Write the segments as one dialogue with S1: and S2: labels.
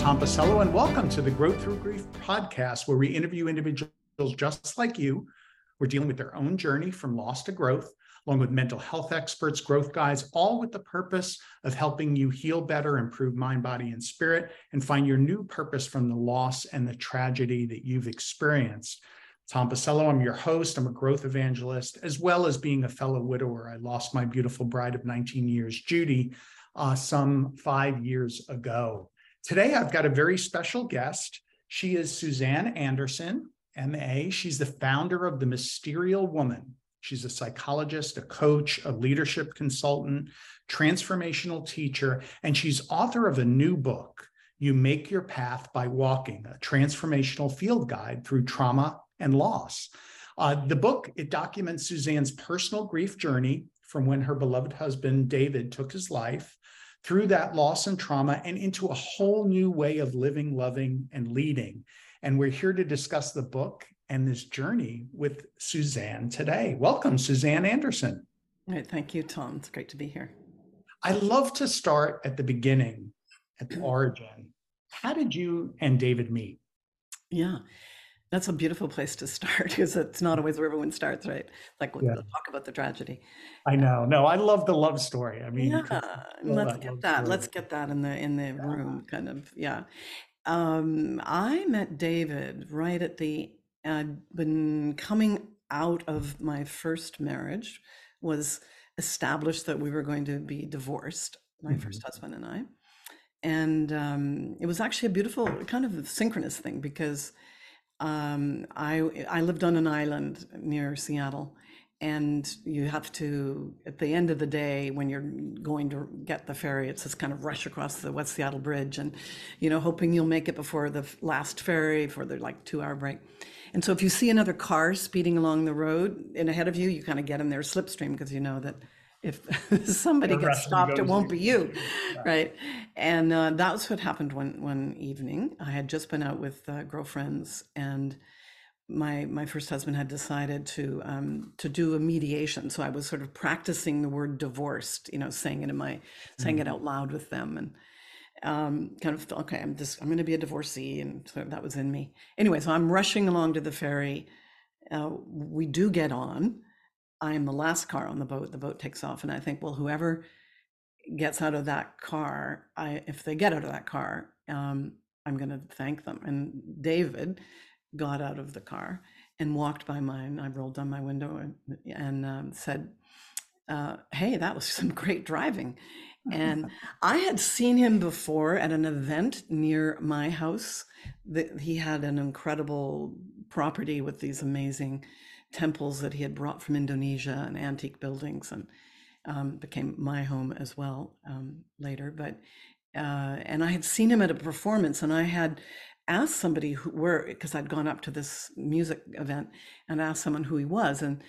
S1: Tom Pacello, and welcome to the Growth Through Grief podcast, where we interview individuals just like you. We're dealing with their own journey from loss to growth, along with mental health experts, growth guides, all with the purpose of helping you heal better, improve mind, body, and spirit, and find your new purpose from the loss and the tragedy that you've experienced. Tom Pacello, I'm your host. I'm a growth evangelist, as well as being a fellow widower. I lost my beautiful bride of 19 years, Judy, some 5 years ago. Today, I've got a very special guest. She is Suzanne Anderson, MA. She's the founder of The Mysterial Woman. She's a psychologist, a coach, a leadership consultant, transformational teacher, and she's author of a new book, You Make Your Path by Walking, a transformational field guide through trauma and loss. The book, it documents Suzanne's personal grief journey from when her beloved husband, David, took his life, through that loss and trauma, and into a whole new way of living, loving, and leading. And we're here to discuss the book and this journey with Suzanne today. Welcome, Suzanne Anderson.
S2: All right, thank you, Tom. It's great to be here.
S1: I love to start at the beginning, at the origin. How did you and David meet?
S2: Yeah, that's a beautiful place to start because it's not always where everyone starts, right? Like,
S1: Yeah.
S2: talk about the tragedy.
S1: I know. No, I love the love story. I mean,
S2: Yeah, let's get that in the room, kind of. Yeah. I met David right at I'd been coming out of my first marriage, was established that we were going to be divorced, my first husband and I. And it was actually a beautiful kind of synchronous thing because I lived on an island near Seattle, and you have to, at the end of the day, when you're going to get the ferry, it's this kind of rush across the West Seattle Bridge, and hoping you'll make it before the last ferry for the 2-hour break. And so if you see another car speeding along the road and ahead of you, you kind of get in their slipstream because you know that if somebody gets stopped, it won't be you, right? And that's what happened one evening. I had just been out with girlfriends, and my first husband had decided to do a mediation. So I was sort of practicing the word divorced, saying it out loud with them, and kind of, okay, I'm going to be a divorcee, and so that was in me. Anyway, so I'm rushing along to the ferry. We do get on. I am the last car on the boat. The boat takes off, and I think, well, whoever gets out of that car, if they get out of that car, I'm going to thank them. And David got out of the car and walked by mine. I rolled down my window and said, hey, that was some great driving. And I had seen him before at an event near my house. He had an incredible property with these amazing temples that he had brought from Indonesia and antique buildings, and became my home as well later. But and I had seen him at a performance, and I had asked somebody because I'd gone up to this music event and asked someone who he was, and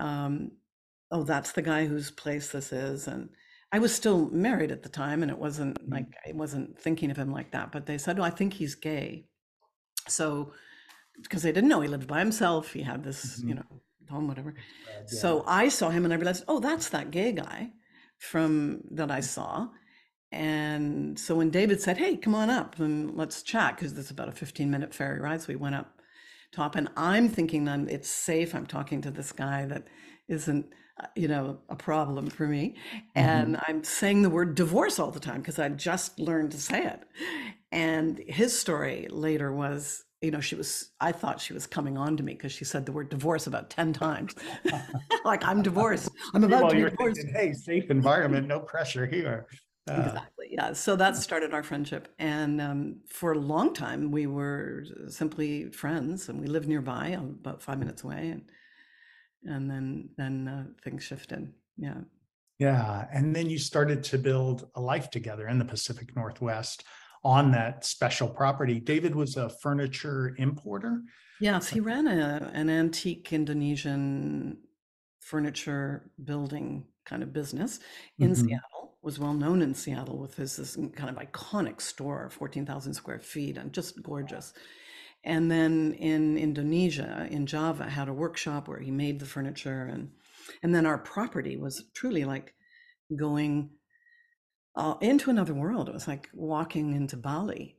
S2: oh, that's the guy whose place this is. And I was still married at the time, and it wasn't like I wasn't thinking of him like that. But they said, "Oh, I think he's gay." So, because they didn't know he lived by himself, he had this, home, whatever. Yeah. So I saw him, and I realized, oh, that's that gay guy that I saw. And so when David said, hey, come on up and let's chat, because this is about a 15-minute ferry ride. So we went up top, and I'm thinking that it's safe. I'm talking to this guy that isn't, a problem for me. And I'm saying the word divorce all the time because I just learned to say it. And his story later was, I thought she was coming on to me because she said the word divorce about 10 times. Like, I'm divorced. I'm about to be divorced.
S1: Thinking, hey, safe environment, no pressure here.
S2: Exactly. Yeah. So that started our friendship. And for a long time, we were simply friends, and we lived nearby, about 5 minutes away. And then things shifted. Yeah.
S1: Yeah. And then you started to build a life together in the Pacific Northwest on that special property. David was a furniture importer.
S2: Yes, he ran an antique Indonesian furniture building kind of business in Seattle, was well known in Seattle with this kind of iconic store, 14,000 square feet, and just gorgeous. And then in Indonesia, in Java, had a workshop where he made the furniture, and then our property was truly like going into another world. It was like walking into Bali.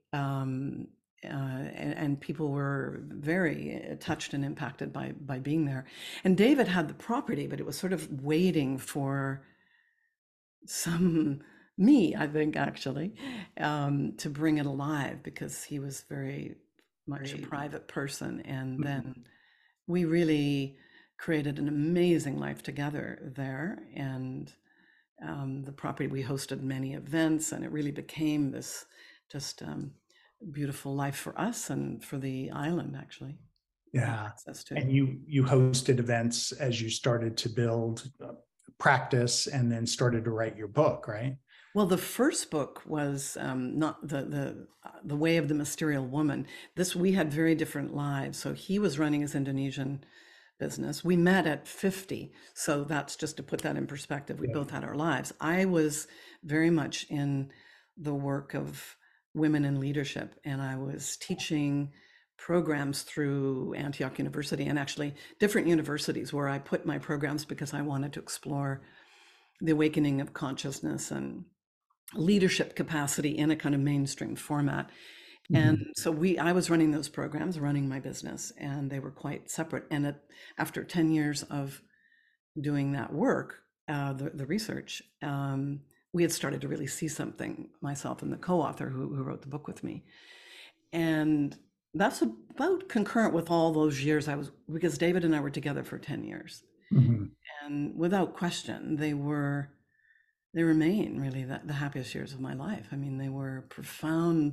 S2: Um, and people were very touched and impacted by being there. And David had the property, but it was sort of waiting for some me, I think, actually, to bring it alive because he was very much a private person. And then we really created an amazing life together there. And the property, we hosted many events, and it really became this just beautiful life for us and for the island, actually.
S1: Yeah.
S2: Access to.
S1: And you hosted events as you started to build practice and then started to write your book, right?
S2: Well, the first book was not the Way of the Mysterial Woman. This we had very different lives. So he was running his Indonesian business. We met at 50, so that's just to put that in perspective. We
S1: Yeah.
S2: both had our lives. I was very much in the work of women in leadership, and I was teaching programs through Antioch University and actually different universities where I put my programs because I wanted to explore the awakening of consciousness and leadership capacity in a kind of mainstream format. And so I was running those programs, running my business, and they were quite separate. And after 10 years of doing that work, the research, we had started to really see something, myself and the co-author who wrote the book with me. And that's about concurrent with all those years because David and I were together for 10 years. And without question, they remain really the happiest years of my life. I mean, they were profound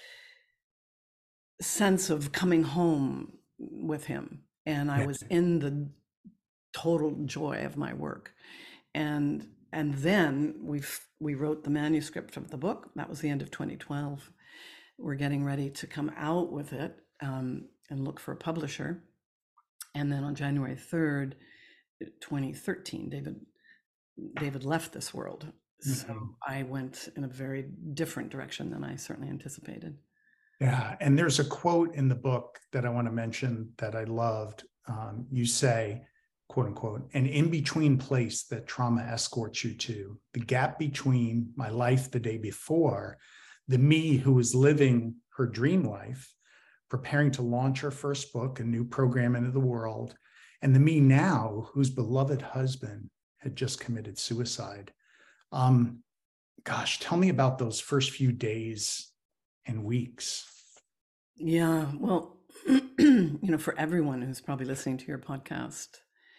S2: sense of coming home with him, and I was in the total joy of my work. And then we wrote the manuscript of the book. That was the end of 2012. We're getting ready to come out with it and look for a publisher. And then on January 3rd, 2013, David left this world. So I went in a very different direction than I certainly anticipated.
S1: Yeah. And there's a quote in the book that I want to mention that I loved. You say, quote unquote, an in-between place that trauma escorts you to, the gap between my life the day before, the me who was living her dream life, preparing to launch her first book, a new program into the world, and the me now whose beloved husband had just committed suicide. Gosh, tell me about those first few days and weeks.
S2: Yeah, well, for everyone who's probably listening to your podcast,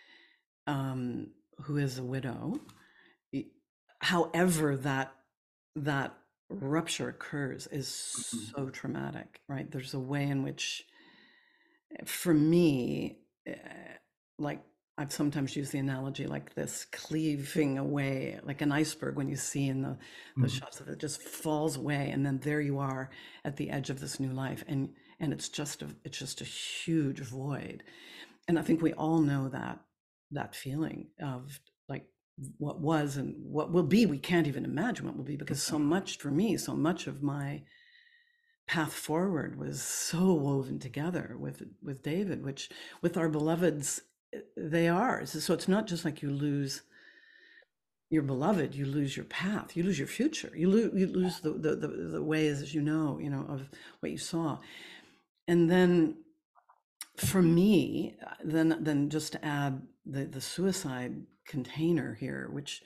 S2: who is a widow, however that rupture occurs is so traumatic, right? There's a way in which, for me, like I've sometimes used the analogy like this cleaving away, like an iceberg when you see in the shots of it just falls away, and then there you are at the edge of this new life, and it's just a huge void. And I think we all know that feeling of like what was and what will be. We can't even imagine what will be, because so much for me, so much of my path forward was so woven together with David, which with our beloveds, they are. So it's not just like you lose your beloved, you lose your path, you lose your future, you lose the ways, as you know, of what you saw. And then for me, then just to add the suicide container here, which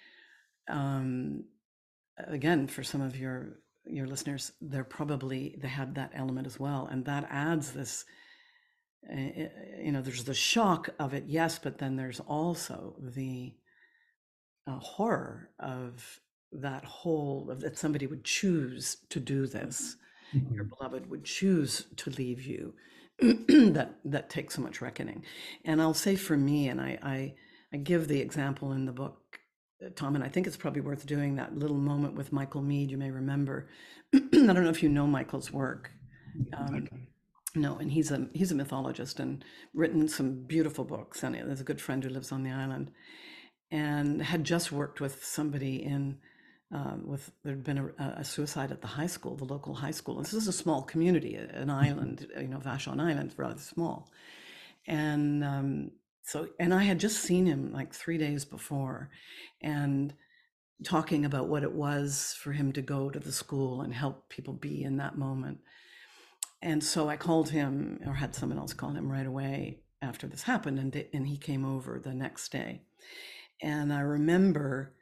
S2: again, for some of your listeners, they had that element as well, and that adds this. There's the shock of it, yes, but then there's also the horror of that somebody would choose to do this. Your beloved would choose to leave you. that takes so much reckoning. And I'll say for me, and I give the example in the book, Tom, and I think it's probably worth doing that little moment with Michael Meade. You may remember. I don't know if you know Michael's work. No, and he's a mythologist and written some beautiful books. And there's a good friend who lives on the island, and had just worked with somebody there'd been a suicide at the high school, the local high school. And this is a small community, an island, Vashon Island, rather small. And and I had just seen him like 3 days before, and talking about what it was for him to go to the school and help people be in that moment. And so I called him, or had someone else call him right away after this happened, and he came over the next day. And I remember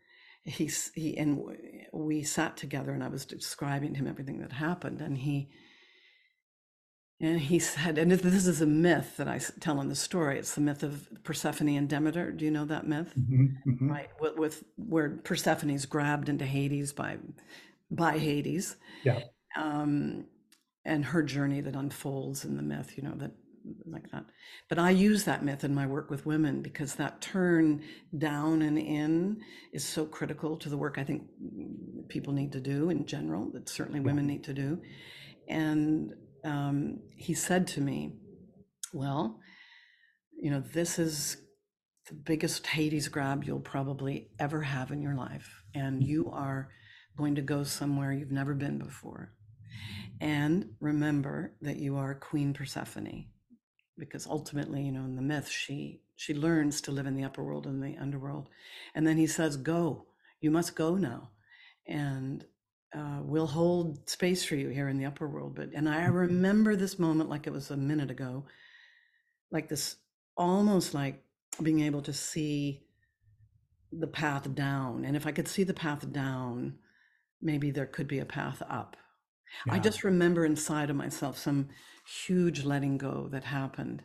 S2: we sat together, and I was describing to him everything that happened, and he said, and this is a myth that I tell in the story. It's the myth of Persephone and Demeter. Do you know that myth? Right, with where Persephone's grabbed into Hades by Hades,
S1: Yeah.
S2: and her journey that unfolds in the myth, that like that. But I use that myth in my work with women because that turn down and in is so critical to the work I think people need to do in general, that certainly women need to do. And he said to me, well, this is the biggest Hades grab you'll probably ever have in your life. And you are going to go somewhere you've never been before. And remember that you are Queen Persephone, because ultimately, in the myth, she learns to live in the upper world and the underworld. And then he says, go, you must go now. And we'll hold space for you here in the upper world. And I remember this moment like it was a minute ago, like this, almost like being able to see the path down. And if I could see the path down, maybe there could be a path up. I
S1: Yeah.
S2: just remember inside of myself some huge letting go that happened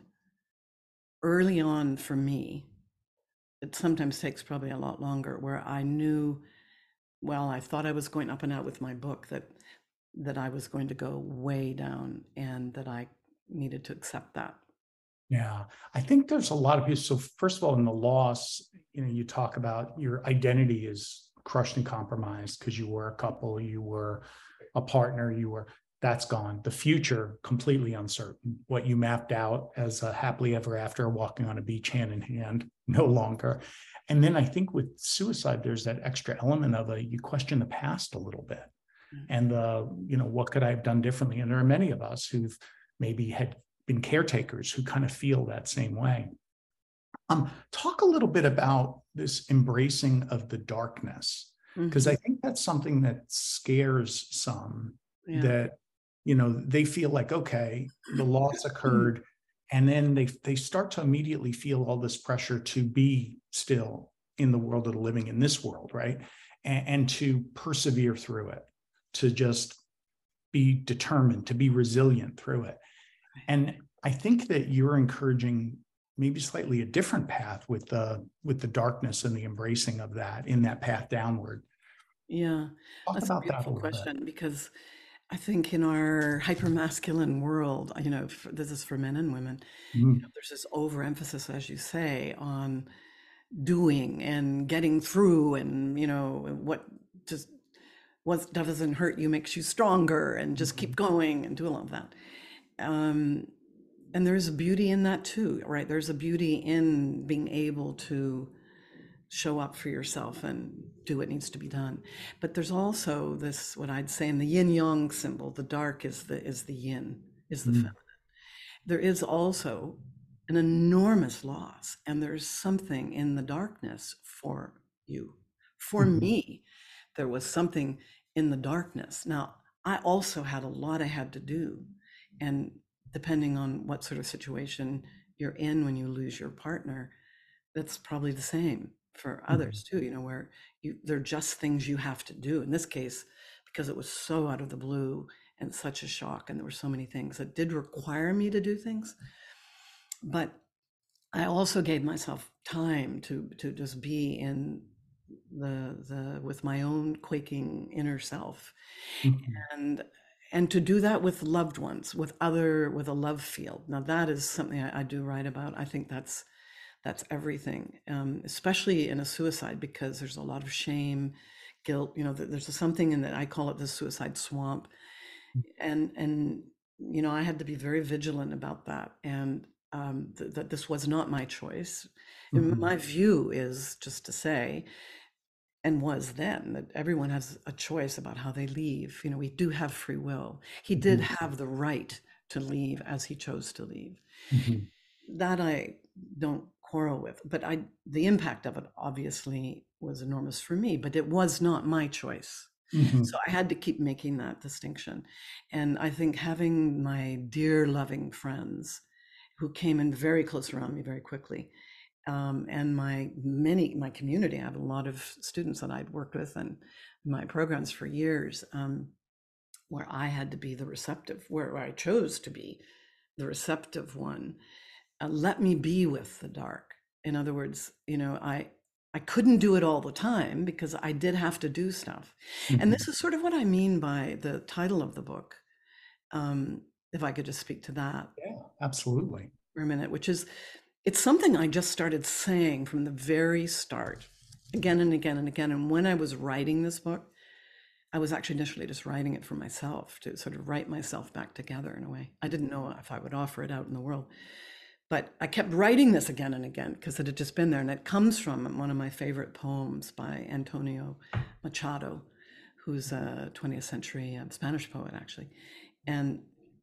S2: early on for me. It sometimes takes probably a lot longer, where I knew, well, I thought I was going up and out with my book, that I was going to go way down, and that I needed to accept that.
S1: Yeah, I think there's a lot of people. So first of all, in the loss, you talk about your identity is crushed and compromised because you were a couple, you were a partner, that's gone. The future, completely uncertain. What you mapped out as a happily ever after, walking on a beach hand in hand, no longer. And then I think with suicide, there's that extra element of you question the past a little bit. And what could I have done differently? And there are many of us who've maybe had been caretakers who kind of feel that same way. Talk a little bit about this embracing of the darkness, because I think that's something that scares some.
S2: Yeah.
S1: That they feel like, okay, the loss occurred, and then they start to immediately feel all this pressure to be still in the world of the living, in this world, right? And to persevere through it, to just be determined, to be resilient through it. And I think that you're encouraging maybe slightly a different path with the darkness and the embracing of that in that path downward.
S2: Yeah,
S1: Talk
S2: that's a
S1: about that a
S2: beautiful
S1: little bit.
S2: question, because I think in our hypermasculine world, this is for men and women, there's this overemphasis, as you say, on doing and getting through, and what doesn't hurt you makes you stronger, and just keep going and do all of that. And there's a beauty in that too, right? There's a beauty in being able to show up for yourself and do what needs to be done. But there's also this, what I'd say in the yin yang symbol, the dark is the yin, is the feminine. There is also an enormous loss, and there's something in the darkness for you. For me, there was something in the darkness. Now, I also had a lot I had to do, and depending on what sort of situation you're in when you lose your partner, that's probably the same for others too, where they're just things you have to do. In this case, because it was so out of the blue and such a shock, and there were so many things that did require me to do things. But I also gave myself time to just be in the with my own quaking inner self, and to do that with loved ones, with a love field. Now that is something I do write about. I think that's everything, especially in a suicide, because there's a lot of shame, guilt. There's something in that, I call it the suicide swamp, and I had to be very vigilant about that, and that this was not my choice. And my view is just to say, and was then, that everyone has a choice about how they leave. We do have free will. He did have the right to leave as he chose to leave. That I don't quarrel with, but the impact of it obviously was enormous for me, but it was not my choice. So
S1: Mhm.
S2: I had to keep making that distinction. And I think having my dear loving friends who came in very close around me very quickly, and my community, I have a lot of students that I'd worked with and my programs for years, where I had to be the receptive, where I chose to be the receptive one. Let me be with the dark. In other words, I couldn't do it all the time because I did have to do stuff. And
S1: Mhm.
S2: this is sort of what I mean by the title of the book. Um, if I could just speak to that
S1: Yeah, absolutely.
S2: for a minute, which is it's something I just started saying from the very start, again and again and again. And when I was writing this book, I was actually initially just writing it for myself to sort of write myself back together in a way. I didn't know if I would offer it out in the world. But I kept writing this again and again because it had just been there. And it comes from one of my favorite poems by Antonio Machado, who's a 20th century Spanish poet, actually. And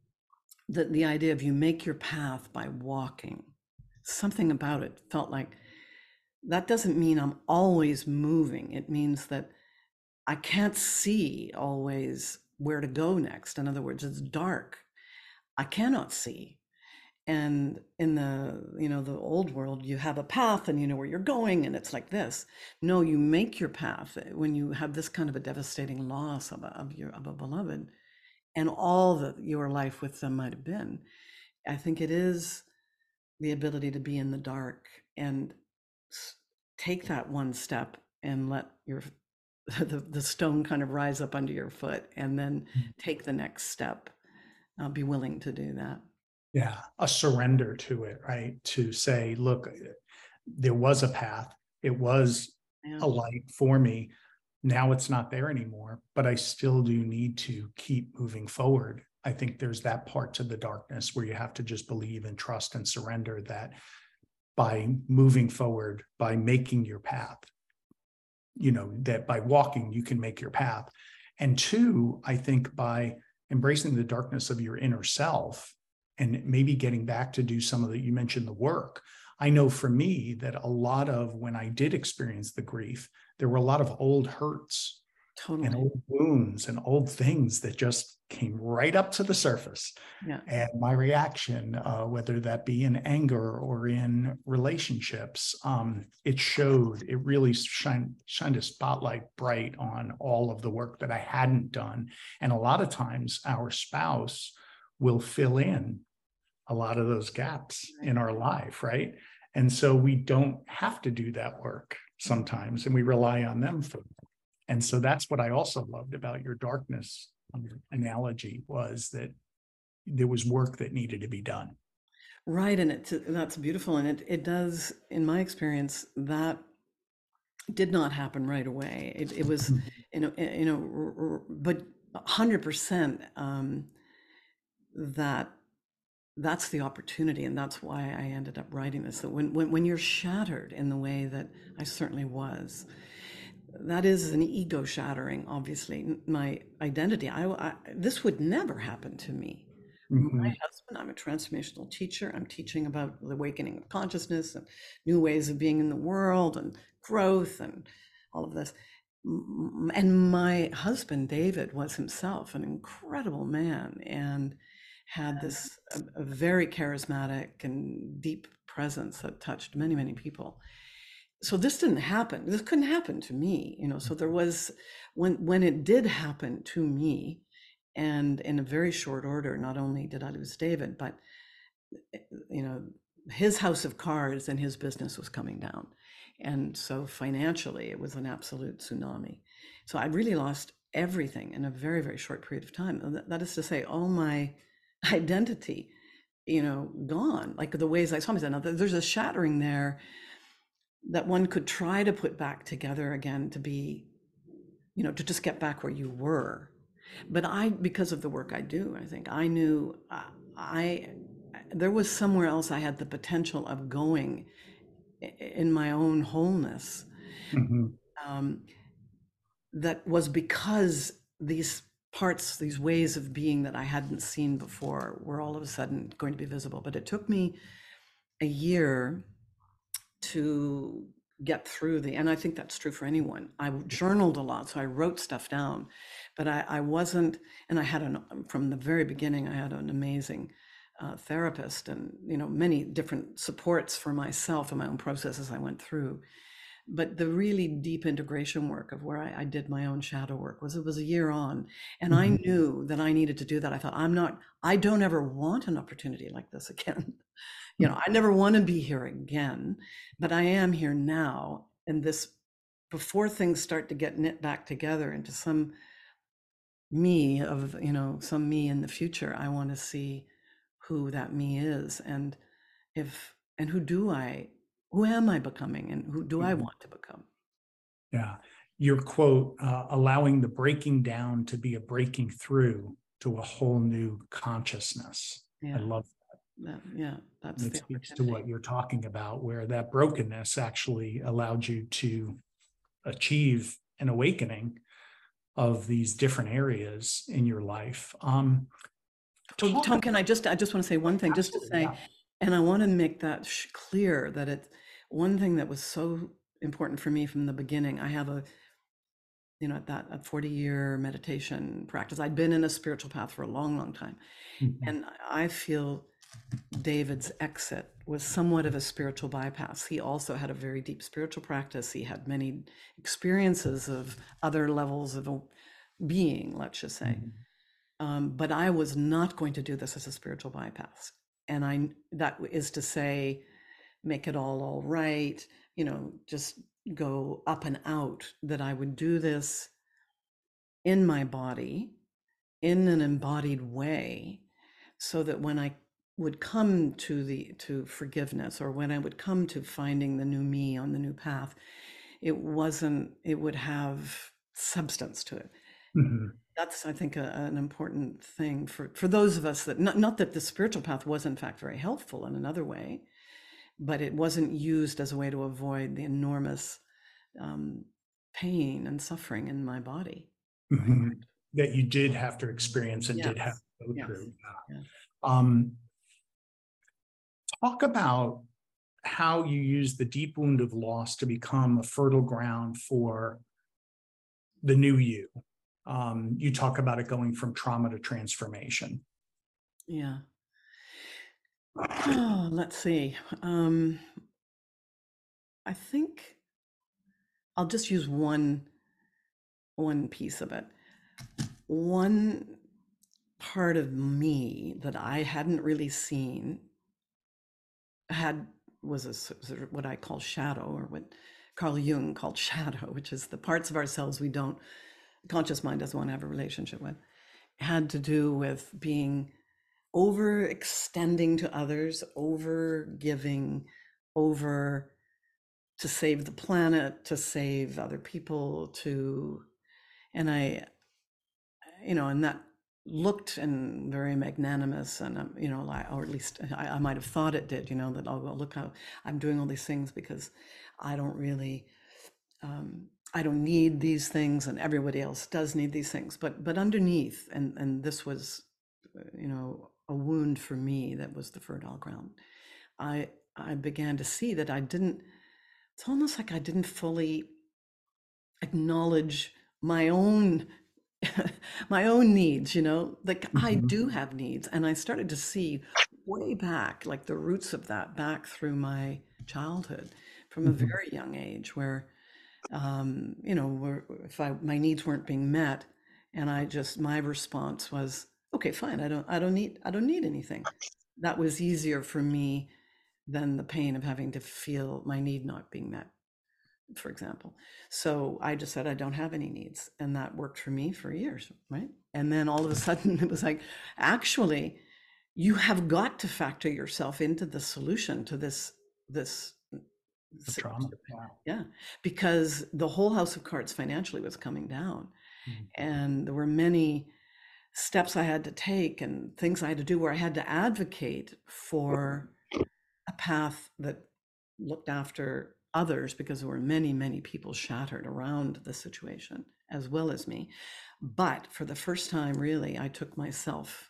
S2: the idea of you make your path by walking, something about it felt like that doesn't mean I'm always moving. It means that I can't see always where to go next. In other words, it's dark. I cannot see. And in the old world, you have a path and you know where you're going, and it's like this. No, you make your path when you have this kind of a devastating loss of a beloved, and all that your life with them might have been. I think it is the ability to be in the dark and take that one step and let your the stone kind of rise up under your foot, and then take the next step. Be willing to do that.
S1: Yeah, a surrender to it, right? To say, look, there was a path, it was
S2: Yeah.
S1: a light for me. Now it's not there anymore, but I still do need to keep moving forward. I think there's that part to the darkness where you have to just believe and trust and surrender that by moving forward, by making your path, that by walking, you can make your path. And two, I think by embracing the darkness of your inner self and maybe getting back to do some of the, you mentioned the work. I know for me that a lot of when I did experience the grief, there were a lot of old hurts and
S2: Totally.
S1: old wounds and old things that just came right up to the surface.
S2: Yeah.
S1: And my reaction, whether that be in anger or in relationships, it really shined a spotlight bright on all of the work that I hadn't done. And a lot of times our spouse will fill in a lot of those gaps
S2: Right.
S1: in our life, right? And so we don't have to do that work sometimes, and we rely on them for it. And so that's what I also loved about your darkness analogy, was that there was work that needed to be done.
S2: Right. And that's beautiful. And it does, in my experience, that did not happen right away. It was, but 100% that that's the opportunity. And that's why I ended up writing this. That when you're shattered in the way that I certainly was, that is an ego shattering, obviously. My identity, this would never happen to me. My
S1: Mhm.
S2: husband, I'm a transformational teacher. I'm teaching about the awakening of consciousness and new ways of being in the world and growth and all of this. And my husband, David, was himself an incredible man and had this a very charismatic and deep presence that touched many, many people. So this didn't happen. This couldn't happen to me, So there was when it did happen to me, and in a very short order, not only did I lose David, but you know, his house of cards and his business was coming down. And so financially, it was an absolute tsunami. So I really lost everything in a very, very short period of time. And that is to say, all my identity, gone, like the ways I saw myself. Now, there's a shattering there that one could try to put back together again to be, to just get back where you were. But because of the work I do, I think I knew I there was somewhere else I had the potential of going in my own wholeness.
S1: Mhm.
S2: Um, that was because these parts, these ways of being that I hadn't seen before, were all of a sudden going to be visible. But it took me a year to get through and I think that's true for anyone. I journaled a lot, so I wrote stuff down, but I wasn't, and I had from the very beginning, I had an amazing therapist and, many different supports for myself and my own processes I went through. But the really deep integration work of where I did my own shadow work it was a year on, and I
S1: Mhm.
S2: knew that I needed to do that. I thought, I don't ever want an opportunity like this again. I never want to be here again, but I am here now. And before things start to get knit back together into some me some me in the future, I want to see who that me is, and who am I becoming, and who do I
S1: Mhm.
S2: want to become?
S1: Yeah. Your quote, allowing the breaking down to be a breaking through to a whole new consciousness. I
S2: Yeah,
S1: love
S2: yeah,
S1: and
S2: that's
S1: it
S2: the
S1: speaks to
S2: opportunity.
S1: what you're talking about, where that brokenness actually allowed you to achieve an awakening of these different areas in your life.
S2: Well,
S1: Talk
S2: Tom,
S1: about
S2: can I just want to say one thing, just to
S1: absolutely,
S2: say,
S1: yeah.
S2: and I want to make that clear that one thing that was so important for me from the beginning. I have a 40-year meditation practice. I'd been in a spiritual path for a long, long time.
S1: Mhm.
S2: And I feel David's exit was somewhat of a spiritual bypass. He also had a very deep spiritual practice. He had many experiences of other levels of being, let's just say.
S1: Mhm.
S2: But I was not going to do this as a spiritual bypass. And that is to say, make it all right, just go up and out, that I would do this in my body in an embodied way, so that when I would come to forgiveness, or when I would come to finding the new me on the new path, it would have substance to it.
S1: Mhm.
S2: That's, I think, an important thing for those of us that, not that the spiritual path was in fact very helpful in another way, but it wasn't used as a way to avoid the enormous um, pain and suffering in my body.
S1: Mhm. That you did have to experience and did have
S2: Yes,
S1: to go
S2: yes,
S1: through.
S2: yeah.
S1: Um, Talk about how you use the deep wound of loss to become a fertile ground for the new you. You talk about it going from trauma to transformation.
S2: Yeah. Oh, let's see. I think I'll just use one piece of it. One part of me that I hadn't really seen had was sort of what I call shadow, or what Carl Jung called shadow, which is the parts of ourselves we don't, conscious mind doesn't want to have a relationship with. Had to do with being overextending to others, over giving, over to save the planet, to save other people, and and that looked and very magnanimous, and or at least I might have thought it did, that, oh, well, look how I'm doing all these things because I don't really, I don't need these things, and everybody else does need these things. But underneath, and this was, a wound for me that was the fertile ground. I I began to see that I didn't. It's almost like I didn't fully acknowledge my own my own needs, like I
S1: Mhm.
S2: do have needs. And I started to see way back, like the roots of that back through my childhood, from a
S1: Mhm.
S2: very young age, where where if my needs weren't being met, and my response was, okay, fine, I don't need anything. That was easier for me than the pain of having to feel my need not being met, for example. So I just said I don't have any needs, and that worked for me for years, right? And then all of a sudden it was like, actually, you have got to factor yourself into the solution to this
S1: The trauma. Yeah.
S2: yeah, because the whole house of cards financially was coming down,
S1: Mhm.
S2: and there were many steps I had to take and things I had to do where I had to advocate for a path that looked after others, because there were many, many people shattered around the situation as well as me. But for the first time, really,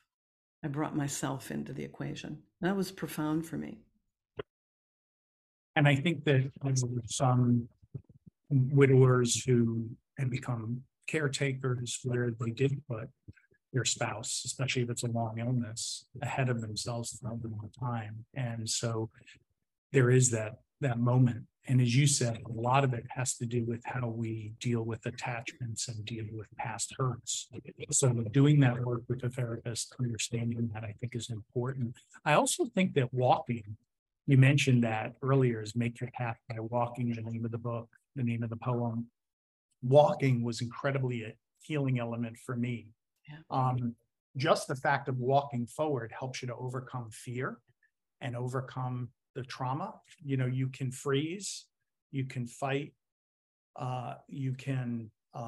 S2: I brought myself into the equation. That was profound for me.
S1: And I think that some widowers who had become caretakers where they did put their spouse, especially if it's a long illness, ahead of themselves for a long time. And so there is that moment. And as you said, a lot of it has to do with how we deal with attachments and deal with past hurts. So doing that work with a therapist, understanding that, I think, is important. I also think that walking, you mentioned that earlier, is Make Your Path by Walking, the name of the book, the name of the poem. Walking was incredibly a healing element for me.
S2: Yeah.
S1: Just the fact of walking forward helps you to overcome fear and overcome the trauma. You know, you can freeze, you can fight, you can,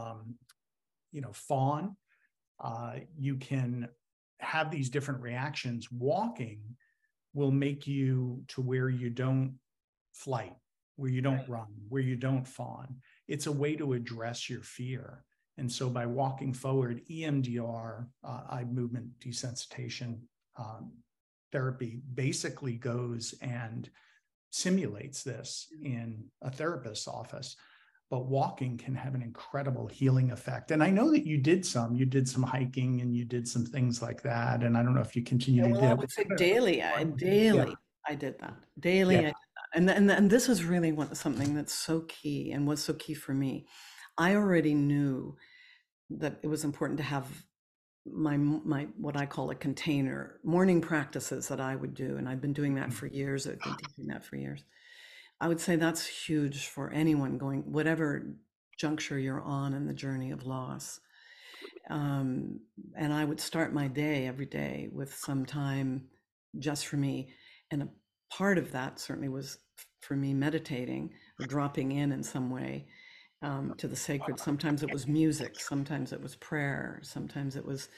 S1: fawn, you can have these different reactions. Walking will make you to where you don't flight, where you don't run, where you don't fawn. It's a way to address your fear. And so by walking forward, EMDR, eye movement desensitization therapy, basically goes and simulates this in a therapist's office. But walking can have an incredible healing effect. And I know that you did some hiking and you did some things like that. And I don't know if you continue to
S2: Well, I
S1: do
S2: would say
S1: it.
S2: daily,
S1: Yeah.
S2: I did that. Daily, I
S1: Yeah.
S2: did that. And this is really something that's so key and was so key for me. I already knew that it was important to have my what I call a container, morning practices that I would do. And I've been doing that for years. I've been teaching that for years. I would say that's huge for anyone going, whatever juncture you're on in the journey of loss. And I would start my day every day with some time just for me. And a part of that certainly was for me meditating or dropping in some way to the sacred. Sometimes it was music, sometimes it was prayer, sometimes it was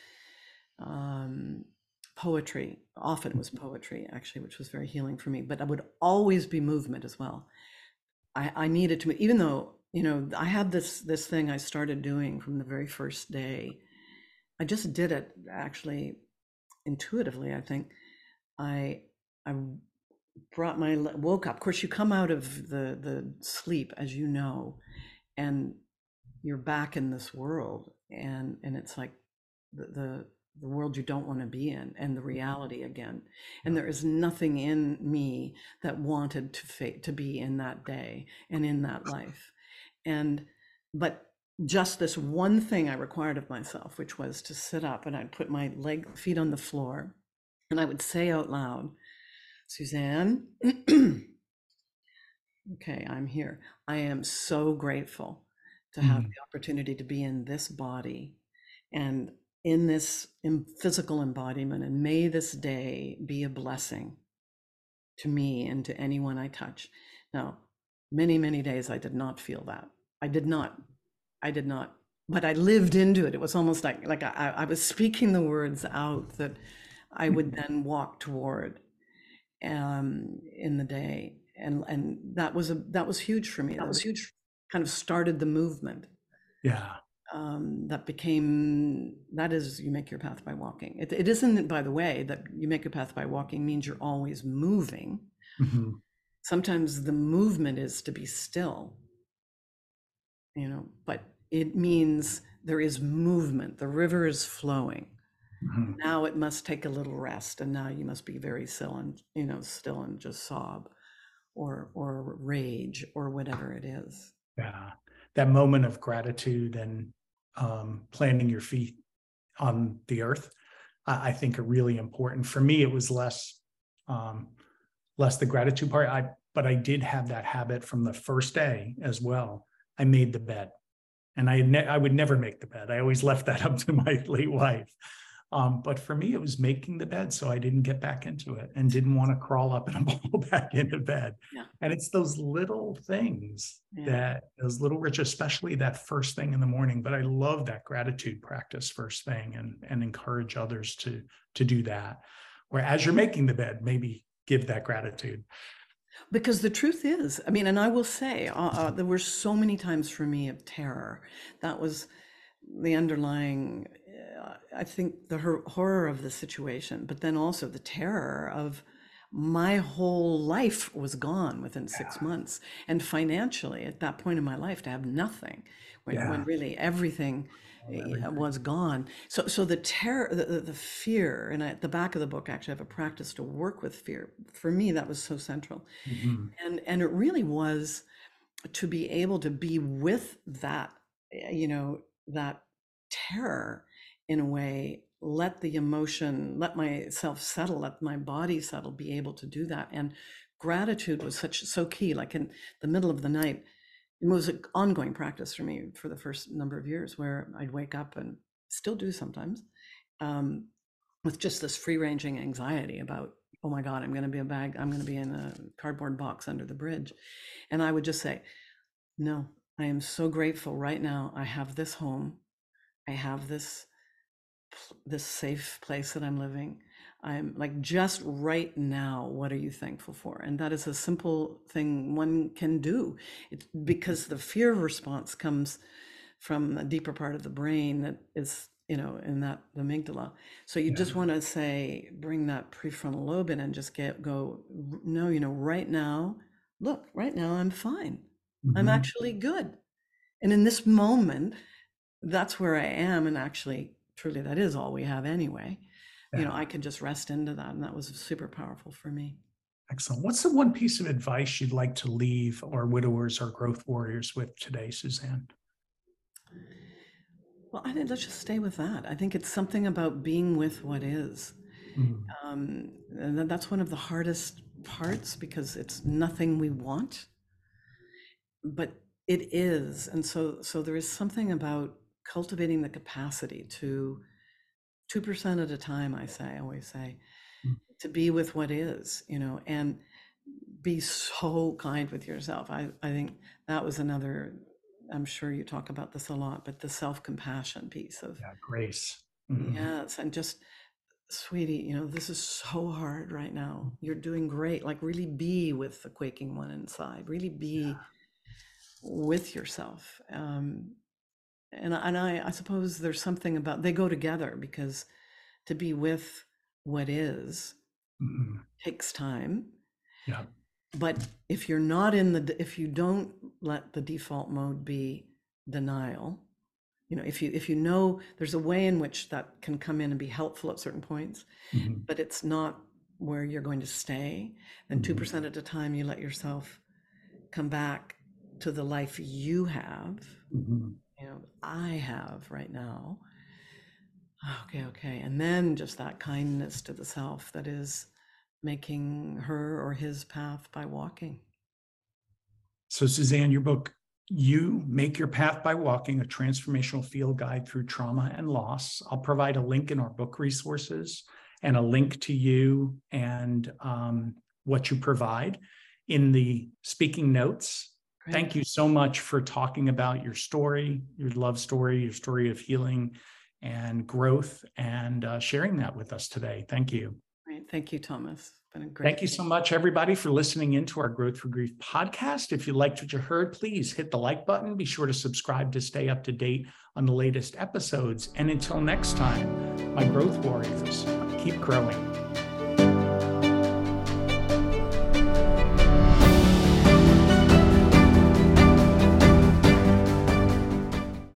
S2: poetry. Often it was poetry, actually, which was very healing for me. But I would always be movement as well. I needed to, even though, I had this thing I started doing from the very first day. I just did it actually intuitively, I think. I woke up. Of course, you come out of the sleep, as you know, and you're back in this world, and it's like the world you don't want to be in, and the reality again. And there is nothing in me that wanted to be in that day and in that life. But just this one thing I required of myself, which was to sit up, and I'd put my feet on the floor, and I would say out loud, Suzanne, okay, I'm here. I am so grateful to have the opportunity to be in this body and in this physical embodiment. And may this day be a blessing to me and to anyone I touch. Now, many, many days I did not feel that. I did not, but I lived into it. It was almost like I was speaking the words out that I would then walk toward in the day. And that was huge for me. That was huge. Kind of started the movement.
S1: Yeah.
S2: That is, you make your path by walking. It isn't, by the way, that you make a path by walking means you're always moving.
S1: Mm-hmm.
S2: Sometimes the movement is to be still, but it means there is movement. The river is flowing. Mm-hmm. Now it must take a little rest, and now you must be very still and just sob or rage or whatever it is.
S1: Yeah, that moment of gratitude and planting your feet on the earth, I think, are really important. For me, it was less the gratitude part. But I did have that habit from the first day as well. I made the bed, and I would never make the bed. I always left that up to my late wife. But for me, it was making the bed so I didn't get back into it and didn't want to crawl up in a ball back into bed.
S2: Yeah.
S1: And it's those little things those little rituals, especially that first thing in the morning. But I love that gratitude practice first thing, and encourage others to do that. Or as you're making the bed, maybe give that gratitude.
S2: Because the truth is, I mean, and I will say, there were so many times for me of terror. That was the underlying, I think, the horror of the situation, but then also the terror of my whole life was gone within 6 months. And financially, at that point in my life, to have nothing, when
S1: Yeah.
S2: really everything
S1: Everything.
S2: was gone. So the terror, the fear, and at the back of the book, actually, I have a practice to work with fear. For me, that was so central.
S1: Mhm.
S2: And it really was to be able to be with that, that terror in a way, let the emotion, let myself settle, let my body settle, be able to do that. And gratitude was so key. Like in the middle of the night, it was an ongoing practice for me for the first number of years, where I'd wake up, and still do sometimes, um, with just this free ranging anxiety about, oh my God, I'm going to be I'm going to be in a cardboard box under the bridge. And I would just say, no, I am so grateful right now. I have this home. I have this safe place that I'm living. I'm like, just right now, what are you thankful for? And that is a simple thing one can do. It's because the fear response comes from a deeper part of the brain that is, in that the amygdala. So you
S1: Yeah.
S2: just want to say, bring that prefrontal lobe in and just go, no, right now, look, right now I'm fine. I'm
S1: Mhm.
S2: actually good. And in this moment, that's where I am. And actually, truly, that is all we have anyway.
S1: Yeah.
S2: I can just rest into that. And that was super powerful for me.
S1: Excellent. What's the one piece of advice you'd like to leave our widowers or growth warriors with today, Suzanne?
S2: Well, I think let's just stay with that. I think it's something about being with what is.
S1: Mm.
S2: And that's one of the hardest parts, because it's nothing we want, but it is. And so there is something about cultivating the capacity to 2% at a time, I always say,
S1: Mm.
S2: to be with what is, and be so kind with yourself. I think that was another, I'm sure you talk about this a lot, but the self-compassion piece of,
S1: Yeah, grace. Mhm.
S2: yes, and just, sweetie, this is so hard right now. You're doing great. Like, really be with the quaking one inside. Really be with yourself. And I suppose there's something about, they go together, because to be with what is
S1: Mhm.
S2: takes time.
S1: Yeah.
S2: But if if you don't let the default mode be denial, if you know there's a way in which that can come in and be helpful at certain points,
S1: Mhm.
S2: but it's not where you're going to stay, then
S1: Mhm.
S2: 2% at a time, you let yourself come back to the life you have,
S1: Mhm.
S2: I have right now. Okay. And then just that kindness to the self that is making her or his path by walking.
S1: So, Suzanne, your book, You Make Your Path by Walking, a transformational field guide through trauma and loss. I'll provide a link in our book resources and a link to you and what you provide in the speaking notes. Thank
S2: Great.
S1: you so much for talking about your story, your love story, your story of healing and growth, and sharing that with us today. Thank you.
S2: Great. Thank you, Thomas. It's been a
S1: Thank
S2: great.
S1: you so much, everybody, for listening into our Growth Through Grief podcast. If you liked what you heard, please hit the like button. Be sure to subscribe to stay up to date on the latest episodes. And until next time, my growth warriors, keep growing.